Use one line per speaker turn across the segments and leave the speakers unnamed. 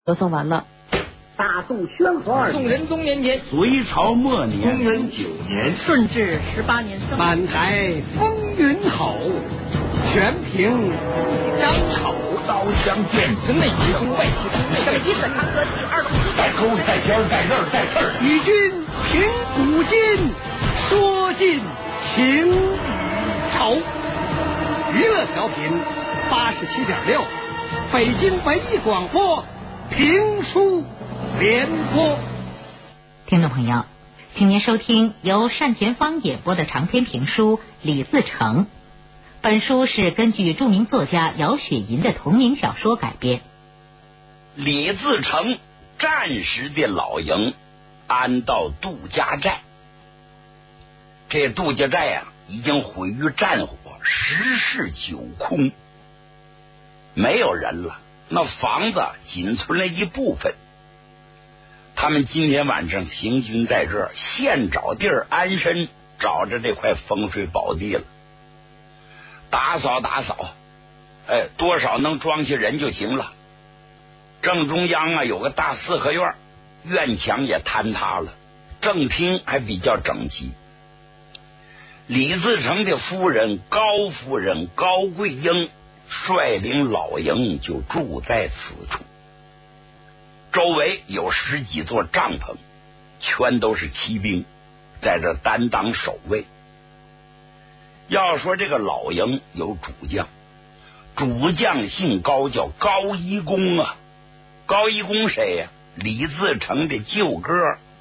都送完了。
大宋宣和2年，
宋仁宗年间，
隋朝末年，
崇文9年，
顺治18年生，
满台风云好，全凭一张口。
刀枪剑戟
内齐攻，外齐攻，
整体本堂合体2龙
带沟带尖带刃带刺儿，
与君凭古今，说尽情与仇。娱乐调频87.6，北京文艺广播评书联播。
听众朋友，请您收听由单田芳演播的长篇评书《李自成》。本书是根据著名作家姚雪银的同名小说改编。
李自成暂时的老营安到杜家寨，这杜家寨啊已经毁于战火，十室九空，没有人了，那房子仅存了一部分。他们今天晚上行军在这儿，现找地儿安身，找着这块风水宝地了。打扫打扫，多少能装下人就行了。正中央啊有个大四合院，院墙也坍塌了，正厅还比较整齐。李自成的夫人高夫人高桂英率领老营就住在此处，周围有10几座帐篷，全都是骑兵在这担当守卫。要说这个老营有主将，主将姓高，叫高一公啊。高一公谁呀？李自成的舅哥，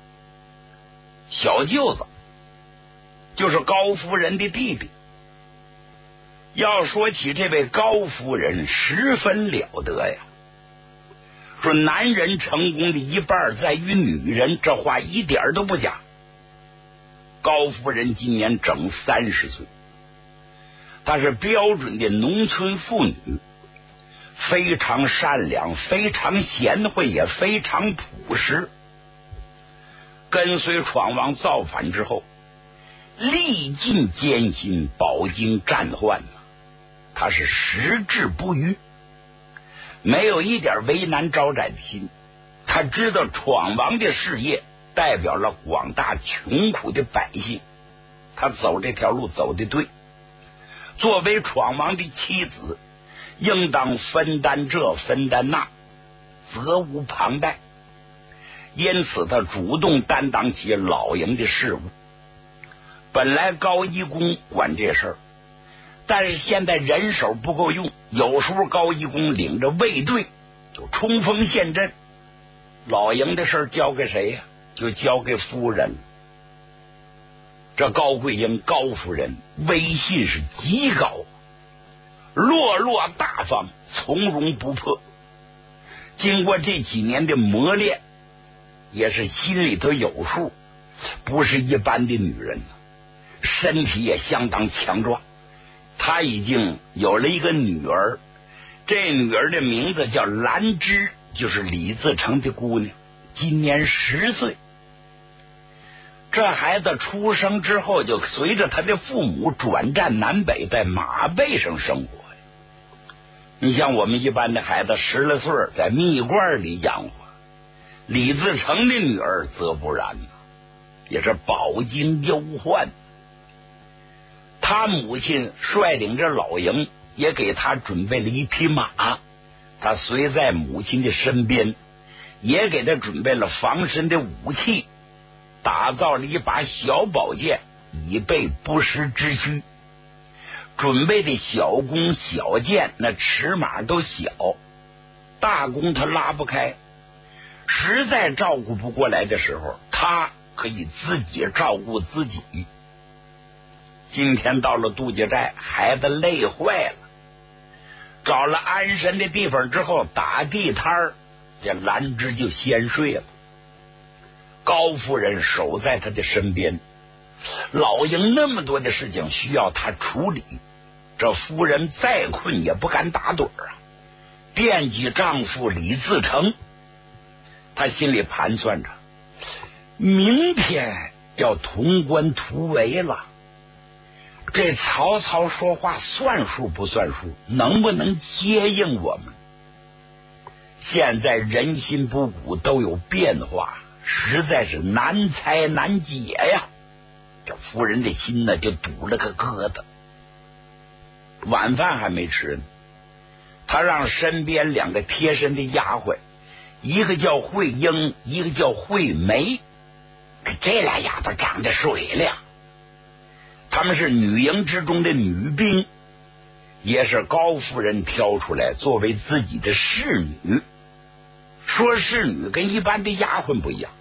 小舅子，就是高夫人的弟弟。要说起这位高夫人，十分了得呀。说男人成功的一半在于女人，这话一点都不假。高夫人今年整30岁，她是标准的农村妇女，非常善良，非常贤惠，也非常朴实。跟随闯王造反之后，历尽艰辛，饱经战患，他是矢志不渝，没有一点为难招展的心。他知道闯王的事业代表了广大穷苦的百姓，他走这条路走得对。作为闯王的妻子，应当分担这分担那，责无旁贷。因此他主动担当起老营的事务。本来高一公管这事儿，但是现在人手不够用，有时候高一公领着卫队就冲锋陷阵，老营的事儿交给谁呀？就交给夫人。这高桂英高夫人威信是极高，落落大方，从容不迫。经过这几年的磨练，也是心里头有数，不是一般的女人，身体也相当强壮。她已经有了一个女儿，这女儿的名字叫兰芝，就是李自成的姑娘，今年10岁。这孩子出生之后，就随着他的父母转战南北，在马背上生活。你像我们一般的孩子10来岁在蜜罐里养活，李自成的女儿则不然，也是饱经忧患。他母亲率领着老营，也给他准备了一匹马，他随在母亲的身边，也给他准备了防身的武器，打造了一把小宝剑，以备不时之需。准备的小弓小箭，那尺码都小，大弓他拉不开，实在照顾不过来的时候，他可以自己照顾自己。今天到了杜家寨，孩子累坏了，找了安身的地方之后，打地摊儿，这兰芝就先睡了。高夫人守在他的身边，老营那么多的事情需要他处理，这夫人再困也不敢打盹啊，惦记丈夫李自成。他心里盘算着，明天要潼关突围了，这曹操说话算数不算数，能不能接应我们？ 现在人心不古，都有变化，实在是难猜难解呀。这夫人的心呢，就堵了个疙瘩。晚饭还没吃呢，他让身边2个贴身的丫鬟，一个叫慧英，一个叫慧梅。这俩丫头长得水亮，她们是女营之中的女兵，也是高夫人挑出来作为自己的侍女。说侍女跟一般的丫鬟不一样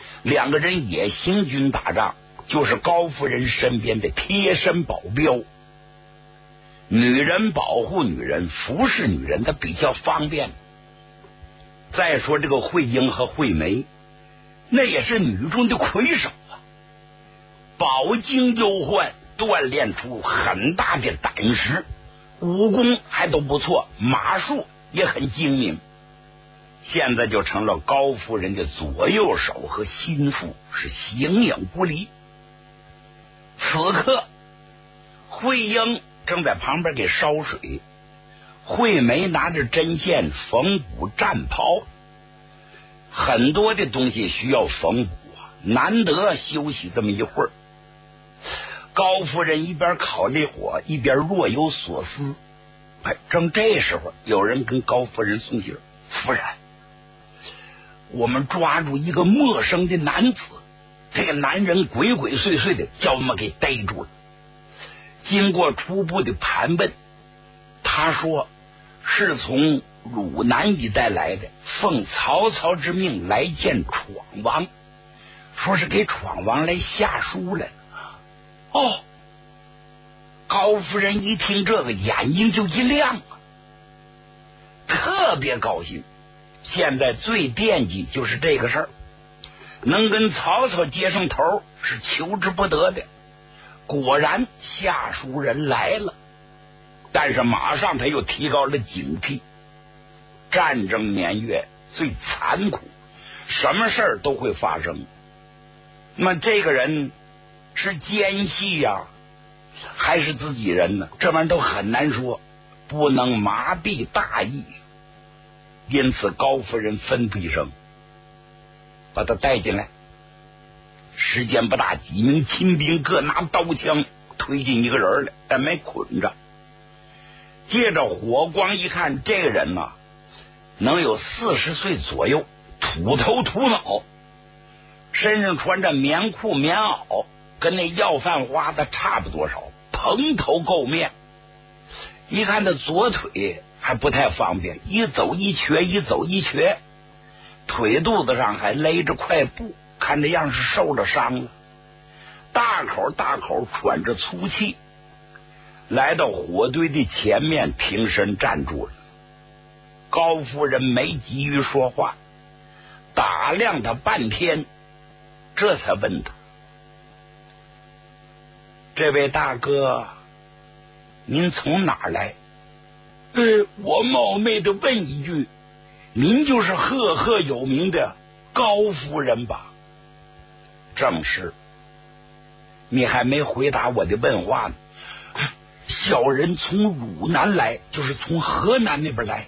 ，2个人也行军打仗，就是高夫人身边的贴身保镖。女人保护女人，服侍女人，她比较方便。再说这个慧英和慧梅，那也是女中的魁首啊，饱经忧患，锻炼出很大的胆识，武功还都不错，马术也很精明。现在就成了高夫人的左右手和心腹，是形影不离。此刻慧英正在旁边给烧水，慧梅拿着针线缝补战袍，很多的东西需要缝补啊，难得休息这么一会儿。高夫人一边烤着火，一边若有所思。正这时候，有人跟高夫人送信：夫人，我们抓住一个陌生的男子，这个男人鬼鬼祟祟的，叫我们给逮住了。经过初步的盘问，他说是从汝南一带来的，奉曹操之命来见闯王，说是给闯王来下书来了。哦，高夫人一听这个，眼睛就一亮啊，特别高兴。现在最惦记就是这个事儿，能跟曹操接上头是求之不得的。果然下书人来了，但是马上他又提高了警惕。战争年月最残酷，什么事儿都会发生。那么这个人是奸细呀，还是自己人呢？这玩意儿都很难说，不能麻痹大意。因此高夫人吩咐一声，把他带进来。时间不大，几名亲兵各拿刀枪推进一个人来，但没捆着。借着火光一看，这个人呢，能有40岁左右，土头土脑，身上穿着棉裤棉袄，跟那要饭花的差不多少，蓬头垢面。一看他左腿还不太方便，一走一瘸，一走一瘸，腿肚子上还勒着块布，看这样是受了伤了，大口大口喘着粗气，来到火堆的前面，平身站住了。高夫人没急于说话，打量他半天，这才问他：这位大哥，您从哪儿来？我冒昧的问一句，您就是赫赫有名的高夫人吧？正是。你还没回答我的问话呢。小人从汝南来，就是从河南那边来。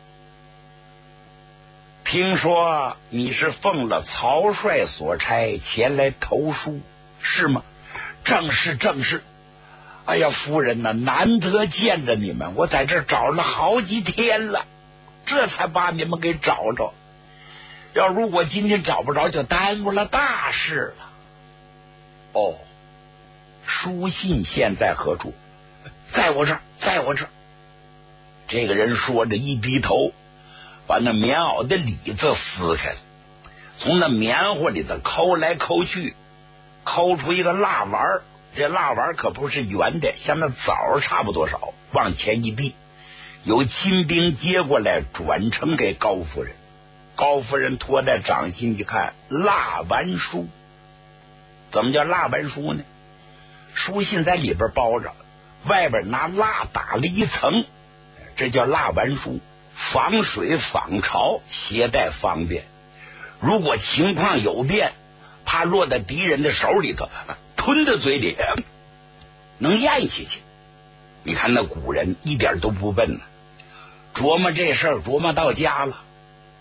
听说你是奉了曹帅所差前来投书，是吗？正是正是。哎呀，夫人呐，难得见着你们，我在这找了好几天了，这才把你们给找着。要如果今天找不着，就耽误了大事了。哦，书信现在何处？在我这儿，在我这儿。这个人说着，一低头，把那棉袄的里子撕开了，从那棉花里头抠来抠去，抠出一个蜡丸。这蜡丸可不是圆的，像那枣差不多少，往前一递，有亲兵接过来，转呈给高夫人。高夫人托在掌心一看，蜡丸书。怎么叫蜡丸书呢？书信在里边包着，外边拿蜡打了一层，这叫蜡丸书，防水防潮，携带方便。如果情况有变，怕落在敌人的手里头，吞在嘴里能咽下去。你看那古人一点都不笨呢，琢磨这事儿琢磨到家了。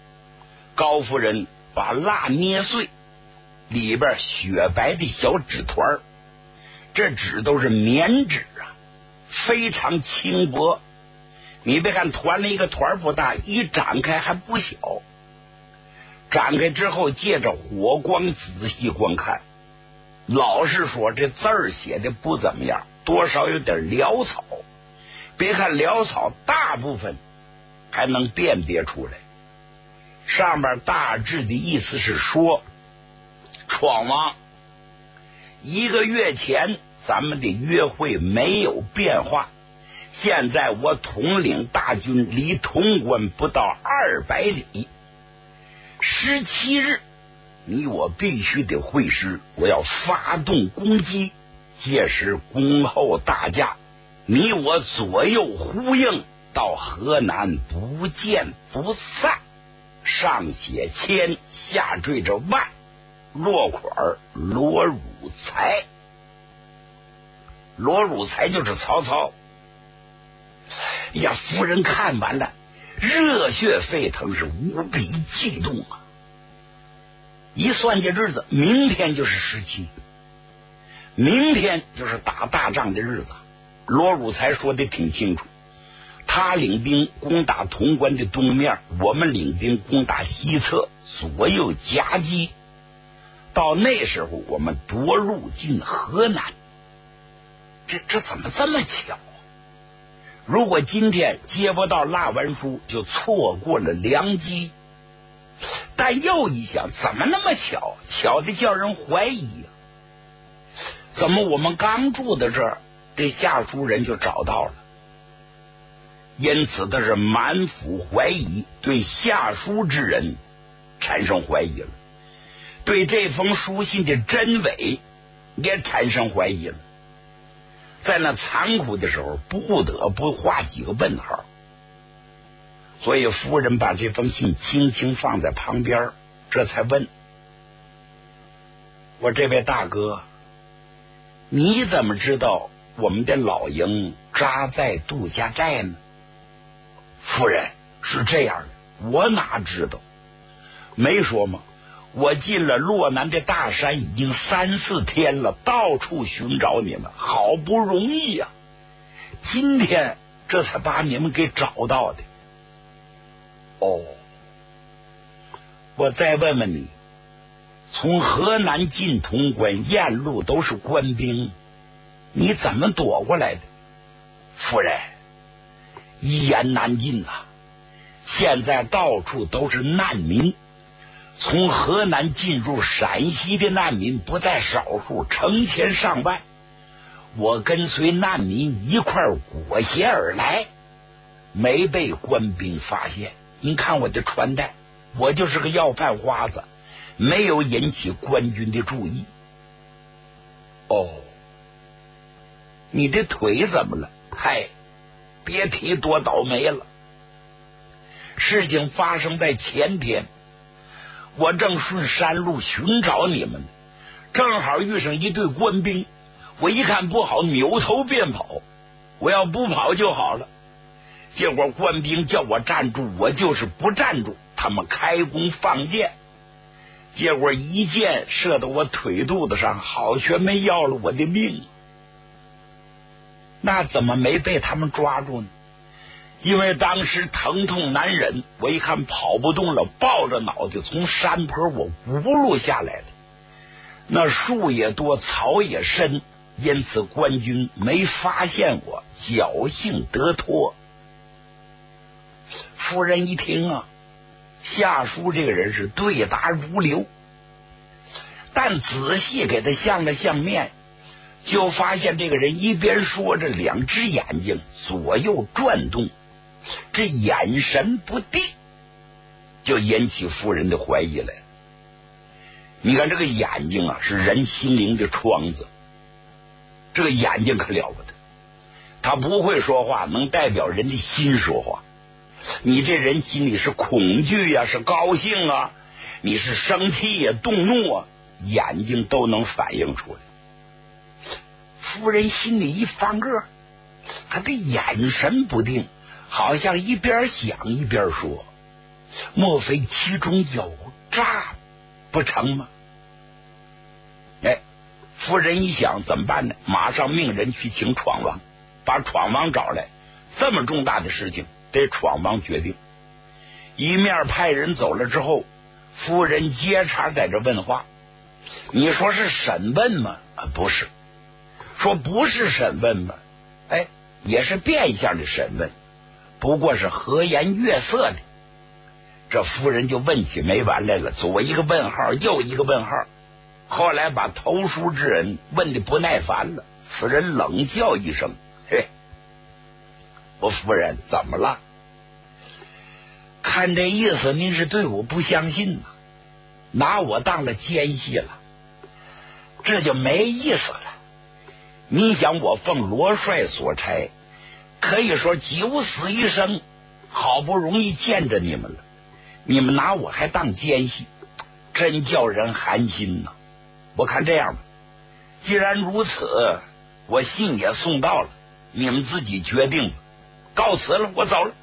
高夫人把蜡捏碎，里边雪白的小纸团，这纸都是棉纸啊，非常轻薄。你别看团了一个团不大，一展开还不小。展开之后，借着火光仔细观看，老实说这字儿写的不怎么样，多少有点潦草。别看潦草，大部分还能辨别出来。上面大致的意思是说，闯王1个月前咱们的约会没有变化，现在我统领大军离潼关不到200里，17日你我必须得会师，我要发动攻击，届时恭候大驾，你我左右呼应，到河南不见不散。上写千，下缀着万，落款罗汝才。罗汝才就是曹操。呀，夫人看完了，热血沸腾，是无比激动啊！一算这日子，明天就是17，明天就是打大仗的日子。罗汝才说的挺清楚，他领兵攻打潼关的东面，我们领兵攻打西侧，左右夹击。到那时候，我们夺入进河南。这怎么这么巧？如果今天接不到蜡文书，就错过了良机。但又一想，怎么那么巧？巧的叫人怀疑啊！怎么我们刚住到这儿，这下书人就找到了？因此他是满腹怀疑，对下书之人产生怀疑了，对这封书信的真伪也产生怀疑了。在那残酷的时候，不得不画几个问号。所以夫人把这封信轻轻放在旁边，这才问：我这位大哥，你怎么知道我们的老营扎在杜家寨呢？夫人，是这样的，我哪知道？没说吗？我进了洛南的大山已经3、4天了，到处寻找你们，好不容易呀，今天这才把你们给找到的。哦，我再问问你，从河南进潼关沿路都是官兵，你怎么躲过来的？夫人，一言难尽啊！现在到处都是难民，从河南进入陕西的难民不在少数，成千上万。我跟随难民一块裹挟而来，没被官兵发现。您看我的穿戴，我就是个要饭花子，没有引起官军的注意。哦，你的腿怎么了？嗨，别提多倒霉了。事情发生在前天，我正顺山路寻找你们，正好遇上一队官兵，我一看不好，扭头便跑。我要不跑就好了，结果官兵叫我站住，我就是不站住，他们开弓放箭，结果一箭射到我腿肚子上，好全没要了我的命。那怎么没被他们抓住呢？因为当时疼痛难忍，我一看跑不动了，抱着脑袋从山坡我轱辘下来的。那树也多，草也深，因此官军没发现我，侥幸得脱。夫人一听啊，夏书这个人是对答如流，但仔细给他相了相面，就发现这个人一边说着，2只眼睛左右转动，这眼神不定，就引起夫人的怀疑来。你看这个眼睛啊，是人心灵的窗子，这个眼睛可了不得，他不会说话，能代表人的心说话。你这人心里是恐惧呀，是高兴啊，你是生气呀，动怒啊，眼睛都能反映出来。夫人心里一翻个，他的眼神不定，好像一边想一边说。 莫非其中有诈不成吗？哎，夫人一想怎么办呢？马上命人去请闯王，把闯王找来。这么重大的事情得闯王决定。一面派人走了之后，夫人接茬在这问话。你说是审问吗？不是。说不是审问吗？哎，也是变相的审问，不过是和颜悦色的。这夫人就问起没完来了，左一个问号，右一个问号。后来把投书之人问的不耐烦了，此人冷笑一声：“嘿，我夫人怎么了？看这意思，您是对我不相信呐，拿我当了奸细了，这就没意思了。你想，我奉罗帅所差，可以说九死一生，好不容易见着你们了，你们拿我还当奸细，真叫人寒心呐。我看这样吧，既然如此，我信也送到了，你们自己决定吧。告辞了，我走了。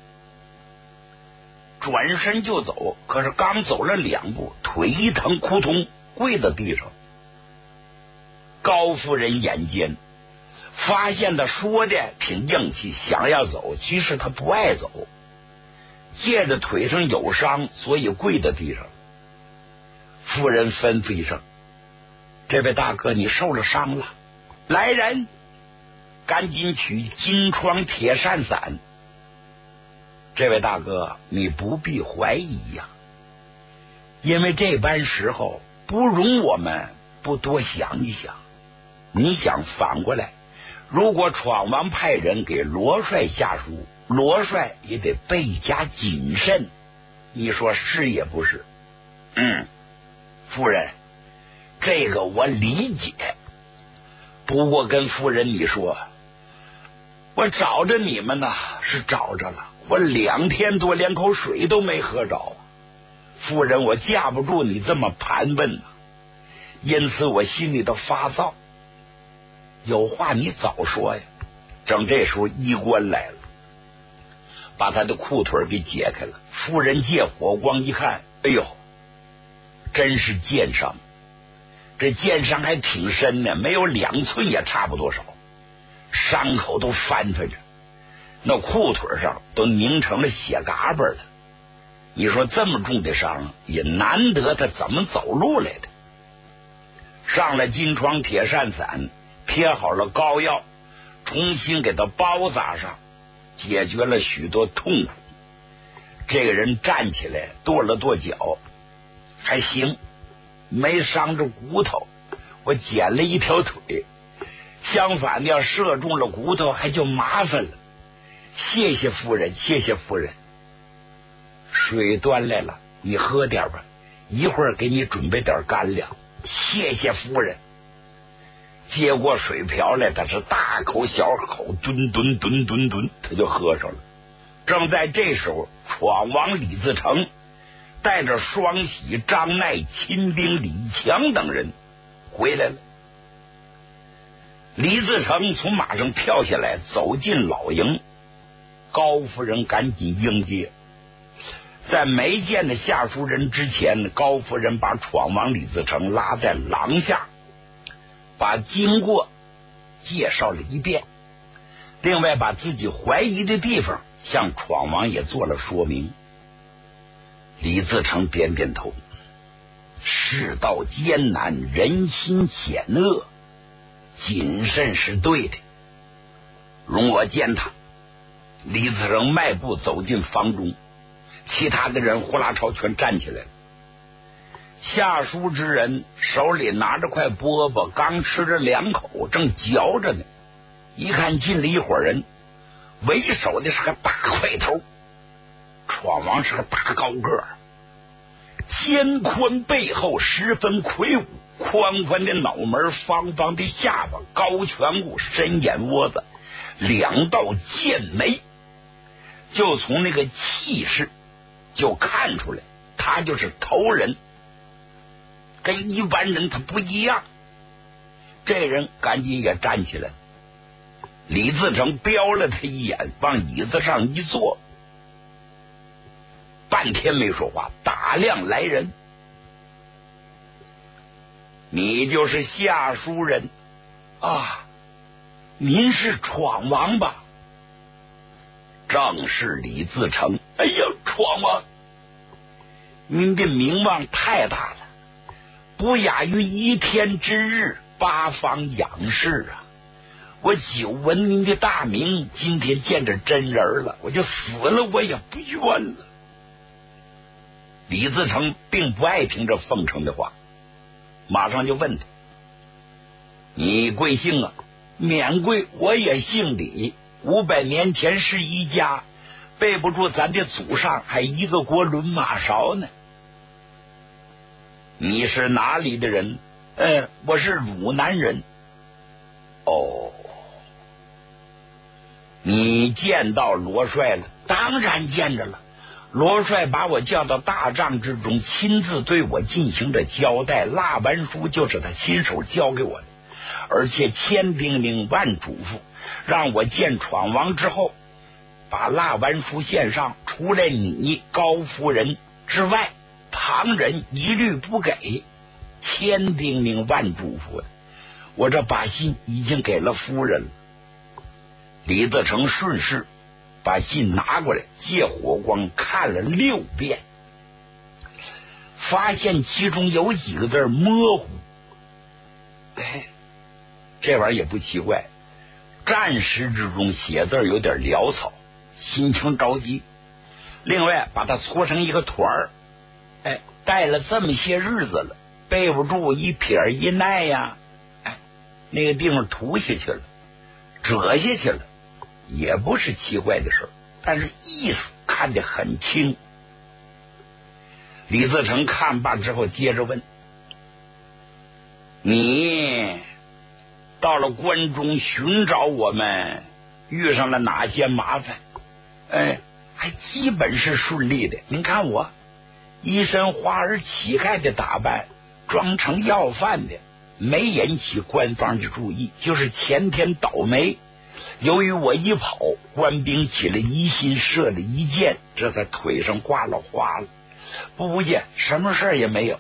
转身就走，可是刚走了2步，腿一疼，扑通跪在地上。高夫人眼尖，发现他说的挺硬气，想要走，其实他不爱走，借着腿上有伤，所以跪在地上。夫人吩咐一声：“这位大哥，你受了伤了，来人，赶紧取金疮铁扇伞。”这位大哥，你不必怀疑呀，因为这般时候不容我们不多想一想。你想反过来，如果闯王派人给罗帅下书，罗帅也得倍加谨慎，你说是也不是？夫人，这个我理解，不过跟夫人你说，我找着你们呢，是找着了，我2天多连口水都没喝着。夫人，我架不住你这么盘问呢，因此我心里头发躁。有话你早说呀。正这时候医官来了，把他的裤腿给解开了。夫人借火光一看，哎呦，真是箭伤，这箭伤还挺深呢，没有2寸也差不多少，伤口都翻翻着，那裤腿上都凝成了血嘎巴了。你说这么重的伤，也难得他怎么走路来的。上了金疮铁扇伞，贴好了膏药，重新给他包扎上，解决了许多痛苦。这个人站起来跺了跺脚，还行，没伤着骨头，我剪了一条腿，相反的要射中了骨头还就麻烦了。谢谢夫人，谢谢夫人。水端来了，你喝点吧，一会儿给你准备点干粮。谢谢夫人。接过水瓢来，他是大口小口吨吨吨吨吨，他就喝上了。正在这时候，闯王李自成带着双喜、张鼐、亲兵李强等人回来了。李自成从马上跳下来，走进老营。高夫人赶紧迎接。在没见的下书人之前，高夫人把闯王李自成拉在廊下，把经过介绍了一遍，另外把自己怀疑的地方向闯王也做了说明。李自成点点头，世道艰难，人心险恶，谨慎是对的，容我见他。李自成迈步走进房中，其他的人呼啦超全站起来了。下书之人手里拿着块饽饽，刚吃着2口，正嚼着呢。一看进了一伙人，为首的是个大块头，闯王是个大高个，肩宽背厚，十分魁梧，宽宽的脑门，方方的下巴，高颧骨，深眼窝子，2道剑眉，就从那个气势就看出来，他就是头人，跟一般人他不一样。这人赶紧也站起来，李自成瞄了他一眼，往椅子上一坐。 半天没说话，打量来人。你就是夏书人啊？您是闯王吧？正是李自成。哎呀，闯王，您的名望太大了，不亚于一天之日，八方仰视啊！我久闻您的大名，今天见着真人了，我就死了我也不冤了。李自成并不爱听这奉承的话，马上就问他：你贵姓啊？免贵，我也姓李，500年前是一家，背不住咱的祖上还一个国轮马勺呢。你是哪里的人？我是汝南人。哦，你见到罗帅了？当然见着了。罗帅把我叫到大帐之中，亲自对我进行着交代，蜡完书就是他亲手交给我的，而且千叮咛万嘱咐，让我见闯王之后把蜡完书献上，除了你高夫人之外，旁人一律不给，千叮咛万嘱咐的。我这把信已经给了夫人了。李自成顺势把信拿过来，借火光看了6遍，发现其中有几个字模糊。这玩意儿也不奇怪，战时之中写字有点潦草，心情着急。另外把它搓成一个团儿，带了这么些日子了，背不住一撇一捺呀，那个地方涂下去了，折下去了，也不是奇怪的事，但是意思看得很清。李自成看罢之后接着问：你到了关中寻找我们，遇上了哪些麻烦？还基本是顺利的。您看我一身花儿乞丐的打扮，装成要饭的，没引起官方的注意。就是前天倒霉，由于我一跑，官兵起了疑心，射了一箭，这在腿上挂了花了，不见什么事也没有。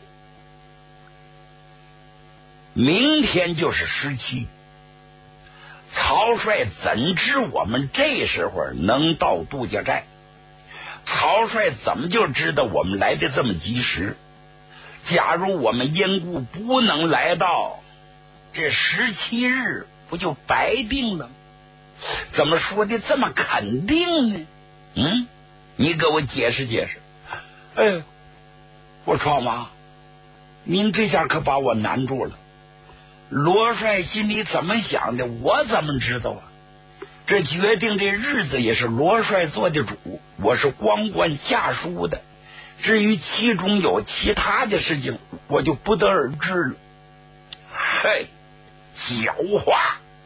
明天就是17，曹帅怎知我们这时候能到度假寨？曹帅怎么就知道我们来的这么及时？假如我们因故不能来到，这17日不就白定了？怎么说的这么肯定呢？你给我解释解释。我闯王，您这下可把我难住了。罗帅心里怎么想的，我怎么知道啊？这决定这日子也是罗帅做的主，我是光管下书的，至于其中有其他的事情，我就不得而知了。嘿，狡猾！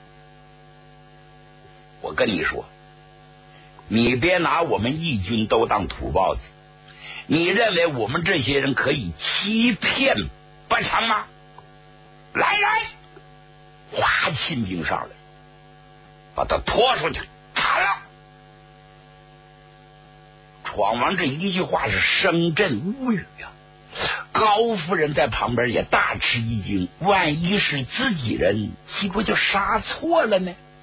我跟你说，你别拿我们义军都当土包子，你认为我们这些人可以欺骗不成吗？来人，哗，亲兵上来，把他拖出去砍了。闯王这一句话是声震无语啊！高夫人在旁边也大吃一惊，万一是自己人，岂不就杀错了呢？